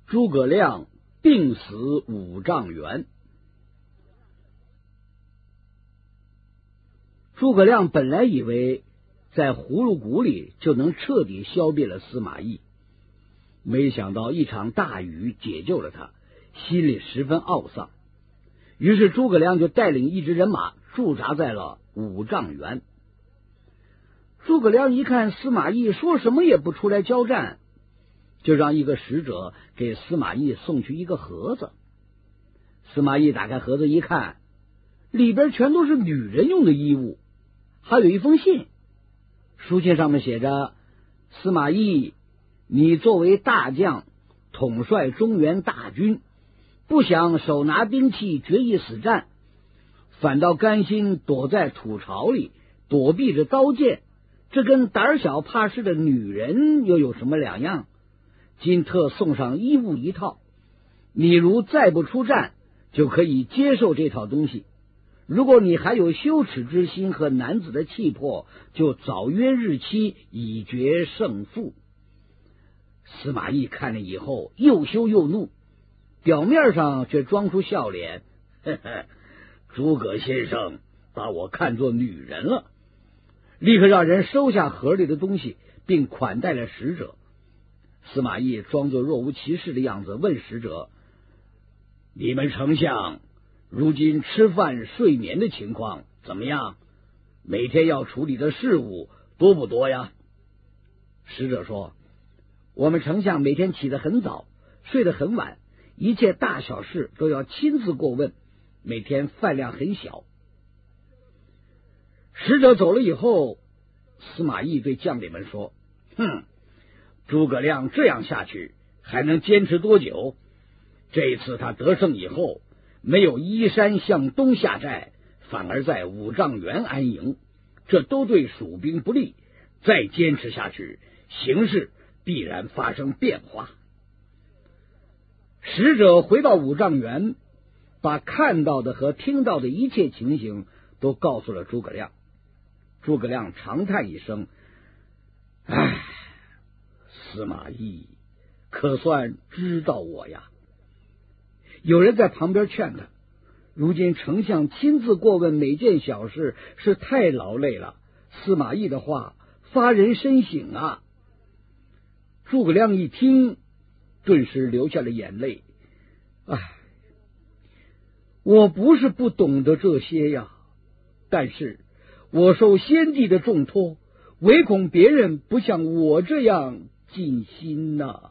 诸葛亮病死五丈原。诸葛亮本来以为在葫芦谷里就能彻底消灭了司马懿，没想到一场大雨解救了他，心里十分懊丧。于是诸葛亮就带领一支人马驻扎在了五丈原。诸葛亮一看司马懿说什么也不出来交战，就让一个使者给司马懿送去一个盒子。司马懿打开盒子一看，里边全都是女人用的衣物，还有一封信。书信上面写着：司马懿，你作为大将，统帅中原大军，不想手拿兵器决一死战，反倒甘心躲在土巢里躲避着刀剑，这跟胆小怕事的女人又有什么两样？今特送上衣物一套，你如再不出战，就可以接受这套东西；如果你还有羞耻之心和男子的气魄，就早约日期以决胜负。司马懿看了以后又羞又怒，表面上却装出笑脸，呵呵，诸葛先生把我看作女人了，立刻让人收下盒里的东西，并款待了使者。司马懿装作若无其事的样子，问使者：你们丞相如今吃饭睡眠的情况怎么样？每天要处理的事务多不多呀？使者说：我们丞相每天起得很早，睡得很晚，一切大小事都要亲自过问，每天饭量很小。使者走了以后，司马懿对将领们说：诸葛亮这样下去还能坚持多久？这一次他得胜以后，没有依山向东下寨，反而在五丈原安营，这都对蜀兵不利，再坚持下去，形势必然发生变化。使者回到五丈原，把看到的和听到的一切情形都告诉了诸葛亮。诸葛亮长叹一声：唉，司马懿可算知道我呀。有人在旁边劝他：如今丞相亲自过问每件小事是太劳累了，司马懿的话发人深省啊。诸葛亮一听，顿时流下了眼泪。唉，我不是不懂得这些呀，但是我受先帝的重托，唯恐别人不像我这样尽心呐。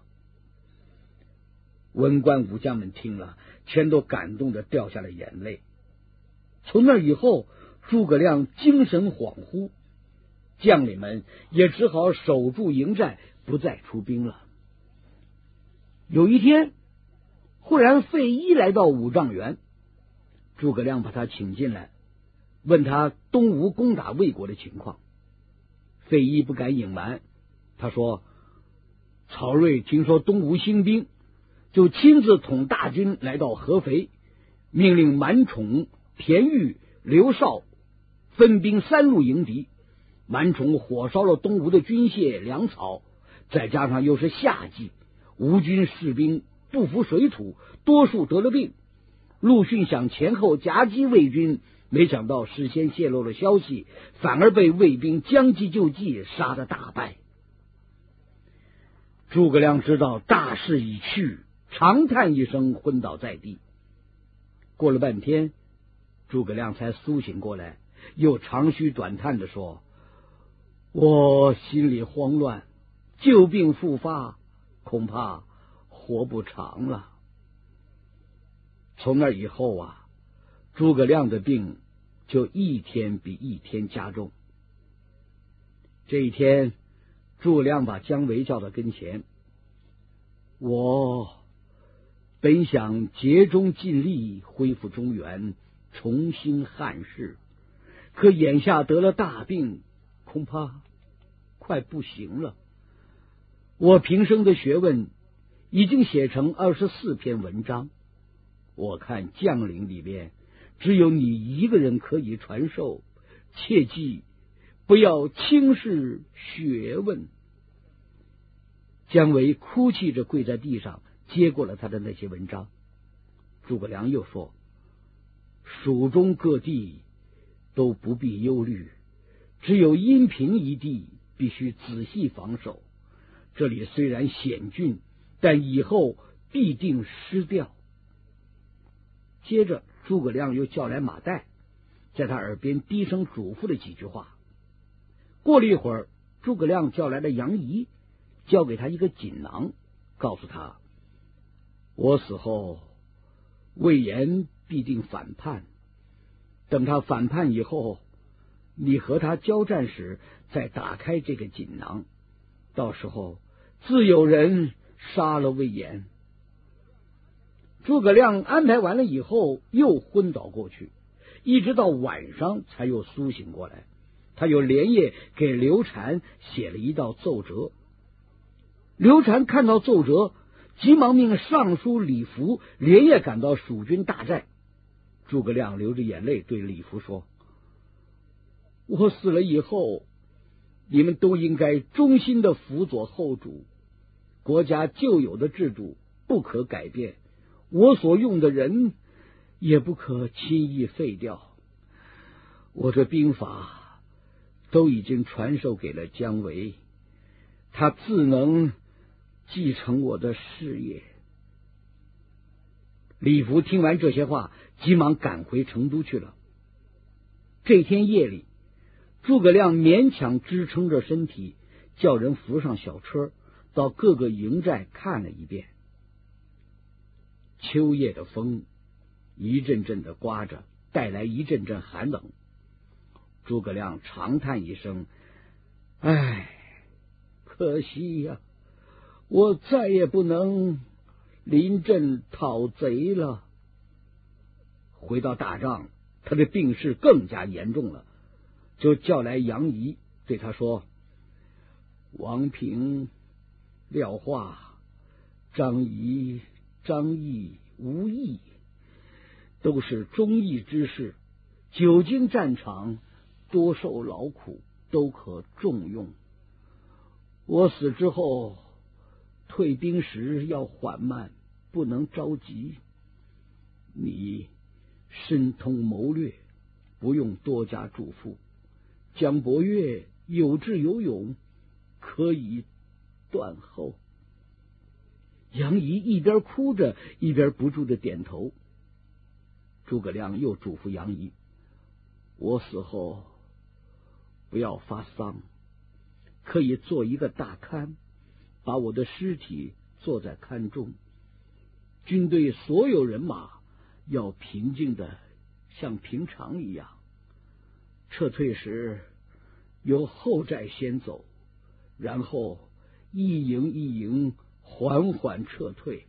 文官武将们听了，全都感动的掉下了眼泪。从那以后，诸葛亮精神恍惚，将领们也只好守住营寨，不再出兵了。有一天，忽然费祎来到五丈原，诸葛亮把他请进来，问他东吴攻打魏国的情况。费祎不敢隐瞒，他说：曹睿听说东吴兴兵，就亲自统大军来到合肥，命令满宠、田豫、刘绍分兵三路迎敌。满宠火烧了东吴的军械粮草，再加上又是夏季，吴军士兵不服水土，多数得了病。陆逊想前后夹击魏军，没想到事先泄露了消息，反而被魏兵将计就计，杀得大败。诸葛亮知道大势已去，长叹一声，昏倒在地。过了半天，诸葛亮才苏醒过来，又长吁短叹地说：我心里慌乱，旧病复发，恐怕活不长了。从那以后啊，诸葛亮的病就一天比一天加重。这一天，诸葛亮把姜维叫到跟前：我本想竭忠尽力恢复中原，重兴汉室，可眼下得了大病，恐怕快不行了。我平生的学问已经写成24篇文章，我看将领里面只有你一个人可以传授，切记不要轻视学问。姜维哭泣着跪在地上， 接过了他的那些文章。诸葛亮又说：“蜀中各地都不必忧虑，只有阴平一地必须仔细防守。这里虽然险峻，但以后必定失掉。”接着诸葛亮又叫来马岱，在他耳边低声嘱咐了几句话。过了一会儿，诸葛亮叫来了杨仪，交给他一个锦囊，告诉他：“我死后，魏延必定反叛。等他反叛以后，你和他交战时再打开这个锦囊，到时候自有人杀了魏延。”诸葛亮安排完了以后，又昏倒过去，一直到晚上才又苏醒过来。他又连夜给刘禅写了一道奏折。刘禅看到奏折，急忙命尚书李福连夜赶到蜀军大寨。诸葛亮流着眼泪对李福说：“我死了以后，你们都应该忠心的辅佐后主，国家旧有的制度不可改变，我所用的人也不可轻易废掉。我这兵法都已经传授给了姜维，他自能继承我的事业。”李福听完这些话，急忙赶回成都去了。这天夜里，诸葛亮勉强支撑着身体，叫人扶上小车，到各个营寨看了一遍。秋夜的风一阵阵的刮着，带来一阵阵寒冷。诸葛亮长叹一声：“唉，可惜呀，我再也不能临阵讨贼了。”回到大帐，他的病势更加严重了，就叫来杨仪，对他说：“王平、廖化、张仪、张翼、吴懿都是忠义之士，久经战场，多受劳苦，都可重用。我死之后，退兵时要缓慢，不能着急。你深通谋略，不用多加嘱咐。姜伯约有智有勇，可以断后。”杨仪一边哭着，一边不住的点头。诸葛亮又嘱咐杨仪：“我死后不要发丧，可以做一个大龛，把我的尸体坐在龛中。军队所有人马要平静的像平常一样。撤退时由后寨先走，然后一营一营缓缓撤退。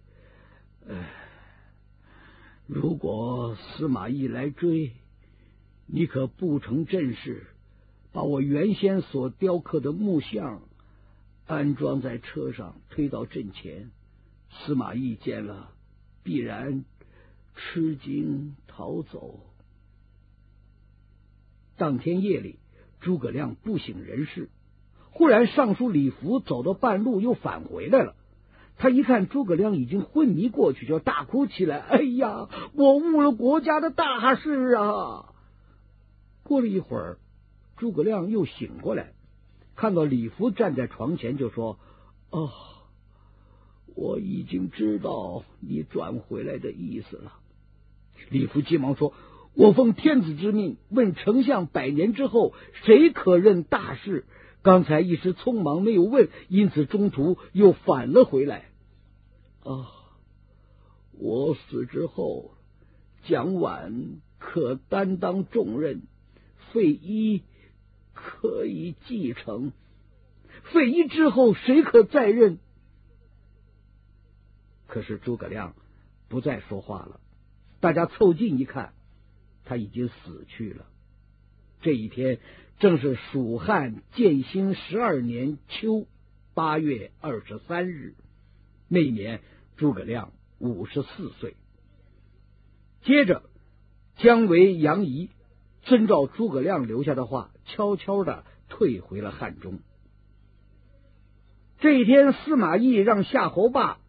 如果司马懿来追，你可布成阵势，把我原先所雕刻的木像安装在车上，推到阵前。司马懿见了，必然吃惊逃走。”当天夜里，诸葛亮不省人事，忽然尚书李福走到半路又返回来了。他一看诸葛亮已经昏迷过去，就大哭起来：“哎呀，我误了国家的大事啊！”过了一会儿，诸葛亮又醒过来，看到李福站在床前，就说：“哦，我已经知道你转回来的意思了。”李福急忙说：“我奉天子之命，问丞相100年之后谁可任大事？刚才一时匆忙没有问，因此中途又返了回来。我死之后，蒋琬可担当重任，费祎可以继承。费祎之后，谁可再任？”可是诸葛亮不再说话了。大家凑近一看，他已经死去了。这一天正是蜀汉建兴12年秋8月23日，那年诸葛亮54岁。接着，姜维、杨仪遵照诸葛亮留下的话，悄悄的退回了汉中。这一天，司马懿让夏侯霸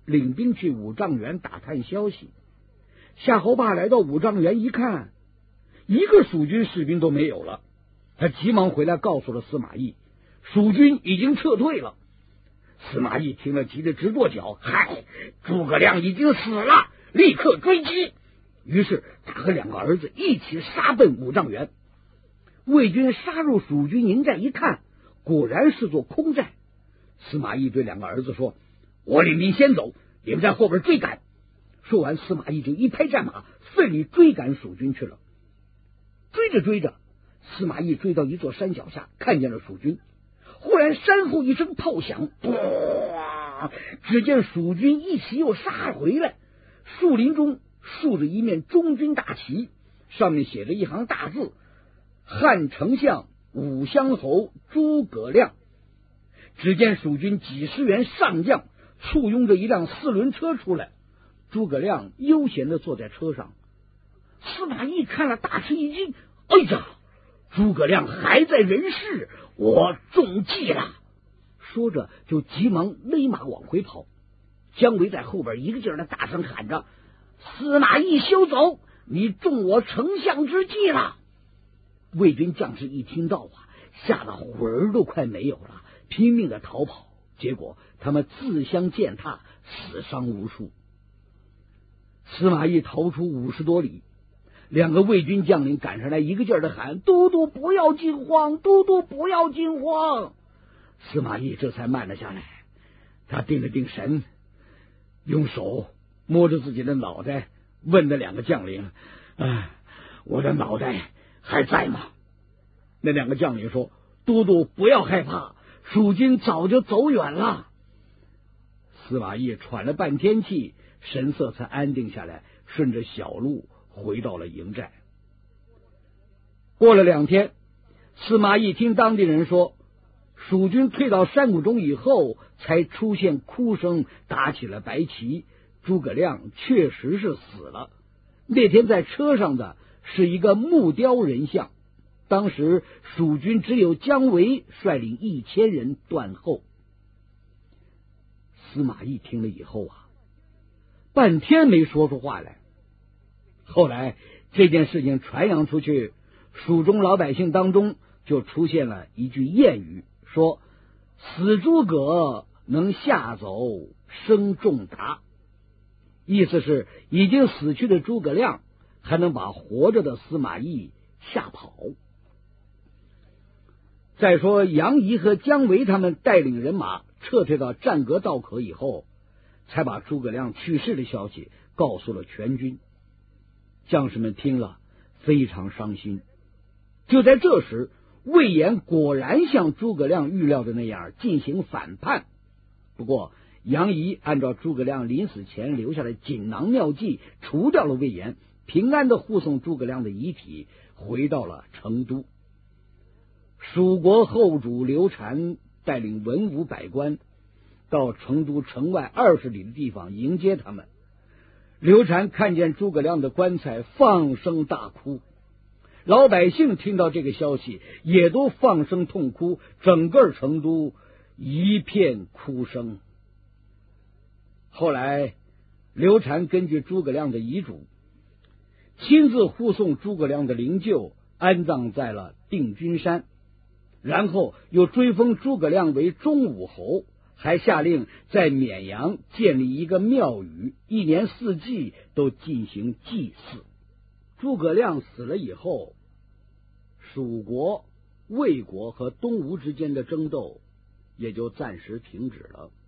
领兵去五丈原打探消息。夏侯霸来到五丈原一看，一个蜀军士兵都没有了。他急忙回来告诉了司马懿，蜀军已经撤退了。司马懿听了急得直跺脚，嗨，诸葛亮已经死了，立刻追击。于是他和两个儿子一起杀奔五丈原。魏军杀入蜀军营寨一看，果然是座空寨。司马懿对两个儿子说，我领兵先走，你们在后边追赶。说完，司马懿就一拍战马，奋力追赶蜀军去了。追着追着，司马懿追到一座山脚下，看见了蜀军。忽然山后一声炮响，只见蜀军一起又杀回来。树林中竖着一面中军大旗，上面写着一行大字，汉丞相武乡侯诸葛亮。只见蜀军几十员上将簇拥着一辆4轮车出来，诸葛亮悠闲地坐在车上。司马懿看了大吃一惊，哎呀，诸葛亮还在人世，我中计了。说着就急忙勒马往回跑。姜维在后边一个劲儿的大声喊着，司马懿休走，你中我丞相之计了。魏军将士一听到吓得魂儿都快没有了，拼命的逃跑，结果他们自相践踏，死伤无数。司马懿逃出50多里，两个魏军将领赶上来，一个劲儿的喊，都督不要惊慌，都督不要惊慌。司马懿这才慢了下来，他定了定神，用手摸着自己的脑袋，问那两个将领，我的脑袋还在吗？那两个将领说，都督不要害怕，蜀军早就走远了。司马懿喘了半天气，神色才安定下来，顺着小路回到了营寨。过了2天，司马懿听当地人说，蜀军退到山谷中以后，才出现哭声，打起了白旗，诸葛亮确实是死了。那天在车上的是一个木雕人像，当时蜀军只有姜维率领1000人断后。司马懿听了以后半天没说出话来。后来这件事情传扬出去，蜀中老百姓当中就出现了一句谚语，说死诸葛能吓走生仲达，意思是已经死去的诸葛亮还能把活着的司马懿吓跑。再说杨仪和姜维他们带领人马撤退到战阁道口以后，才把诸葛亮去世的消息告诉了全军。将士们听了非常伤心。就在这时，魏延果然像诸葛亮预料的那样进行反叛。不过杨仪按照诸葛亮临死前留下的锦囊妙计，除掉了魏延，平安的护送诸葛亮的遗体回到了成都。蜀国后主刘禅带领文武百官到成都城外20里的地方迎接他们。刘禅看见诸葛亮的棺材，放声大哭。老百姓听到这个消息，也都放声痛哭，整个成都一片哭声。后来刘禅根据诸葛亮的遗嘱，亲自护送诸葛亮的灵柩安葬在了定军山，然后又追封诸葛亮为中武侯，还下令在绵阳建立一个庙宇，一年4季都进行祭祀。诸葛亮死了以后，蜀国、魏国和东吴之间的争斗也就暂时停止了。